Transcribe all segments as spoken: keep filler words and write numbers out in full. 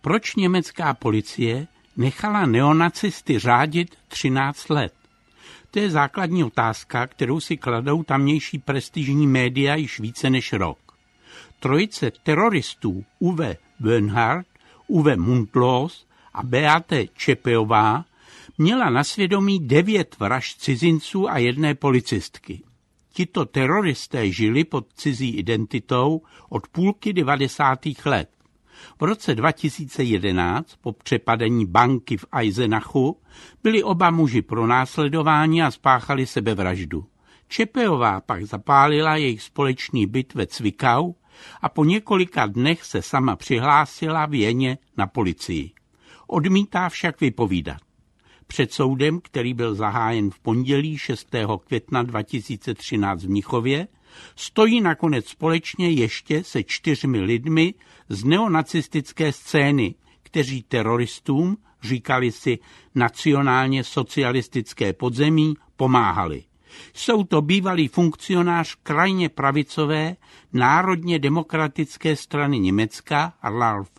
Proč německá policie nechala neonacisty řádit třináct let? To je základní otázka, kterou si kladou tamnější prestižní média již více než rok. Trojice teroristů Uwe Böhnhardt, Uwe Mundlos a Beate Čepejová měla na svědomí devět vražd cizinců a jedné policistky. Tito teroristé žili pod cizí identitou od půlky devadesátých let. V roce dva tisíce jedenáct, po přepadení banky v Eisenachu, byli oba muži pronásledováni a spáchali sebevraždu. Čepejová pak zapálila jejich společný byt ve Cvikau a po několika dnech se sama přihlásila v Jeně na policii. Odmítá však vypovídat. Před soudem, který byl zahájen v pondělí šestého května dva tisíce třináct v Mnichově, stojí nakonec společně ještě se čtyřmi lidmi z neonacistické scény, kteří teroristům, říkali si nacionálně socialistické podzemí, pomáhali. Jsou to bývalý funkcionář krajně pravicové národně demokratické strany Německa Ralf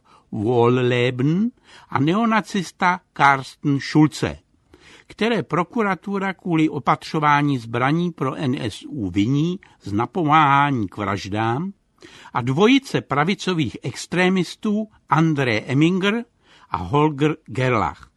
Wohlleben a neonacista Carsten Schulze, které prokuratura kvůli opatřování zbraní pro N S U viní z napomáhání k vraždám, a dvojice pravicových extrémistů André Eminger a Holger Gerlach.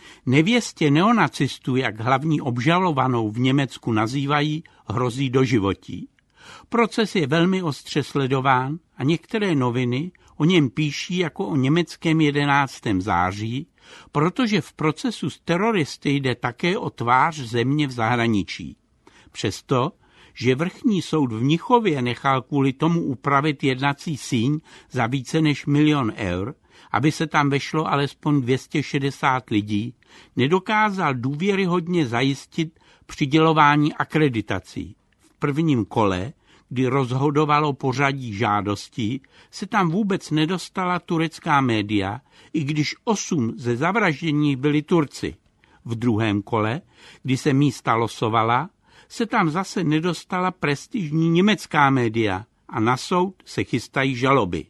Nevěstě neonacistů, jak hlavní obžalovanou v Německu nazývají, hrozí doživotí. Proces je velmi ostře sledován a některé noviny o něm píší jako o německém jedenáctém září, protože v procesu s teroristy jde také o tvář země v zahraničí. Přesto, že vrchní soud v Mnichově nechal kvůli tomu upravit jednací síň za více než milion eur, aby se tam vešlo alespoň dvě stě šedesát lidí, nedokázal důvěryhodně zajistit přidělování akreditací. V prvním kole, kdy rozhodovalo pořadí žádostí, se tam vůbec nedostala turecká média, i když osm ze zavražděných byli Turci. V druhém kole, kdy se místa losovala, se tam zase nedostala prestižní německá média a na soud se chystají žaloby.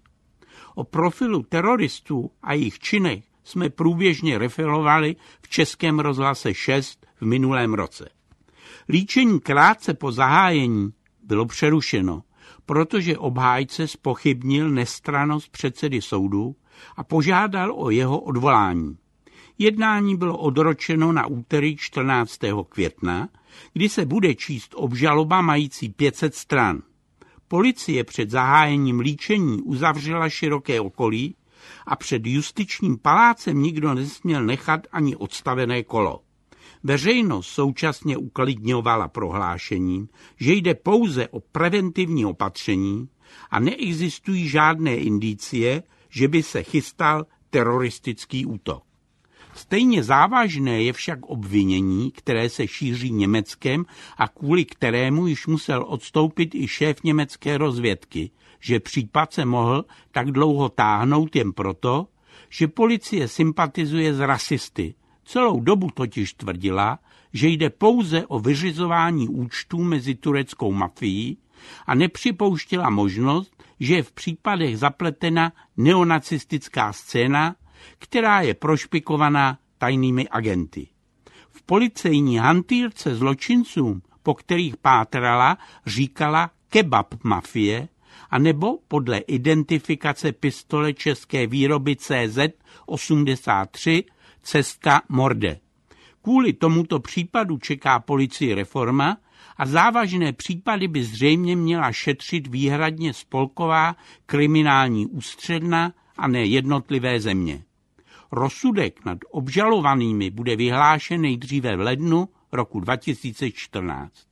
O profilu teroristů a jejich činech jsme průběžně referovali v Českém rozhlase šest v minulém roce. Líčení krátce po zahájení bylo přerušeno, protože obhájce zpochybnil nestrannost předsedy soudu a požádal o jeho odvolání. Jednání bylo odročeno na úterý čtrnáctého května, kdy se bude číst obžaloba mající pět set stran. Policie před zahájením líčení uzavřela široké okolí a před justičním palácem nikdo nesměl nechat ani odstavené kolo. Veřejnost současně uklidňovala prohlášením, že jde pouze o preventivní opatření a neexistují žádné indicie, že by se chystal teroristický útok. Stejně závažné je však obvinění, které se šíří Německem a kvůli kterému již musel odstoupit i šéf německé rozvědky, že případ se mohl tak dlouho táhnout jen proto, že policie sympatizuje s rasisty. Celou dobu totiž tvrdila, že jde pouze o vyřizování účtů mezi tureckou mafií a nepřipouštěla možnost, že je v případech zapletena neonacistická scéna, která je prošpikovaná tajnými agenty. V policejní hantýrce zločincům, po kterých pátrala, říkala kebab mafie, anebo podle identifikace pistole české výroby C Z osmdesát tři Cesta Morde. Kvůli tomuto případu čeká policii reforma a závažné případy by zřejmě měla šetřit výhradně spolková kriminální ústředna a ne jednotlivé země. Rozsudek nad obžalovanými bude vyhlášen nejdříve v lednu roku dva tisíce čtrnáct.